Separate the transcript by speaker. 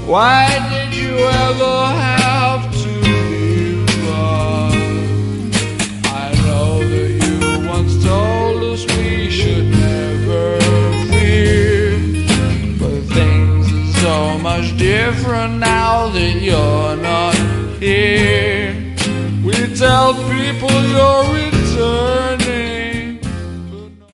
Speaker 1: Why did you ever have to give up? I know that you once told us we should never fear, but things are so much different now that you're not here. We tell people you're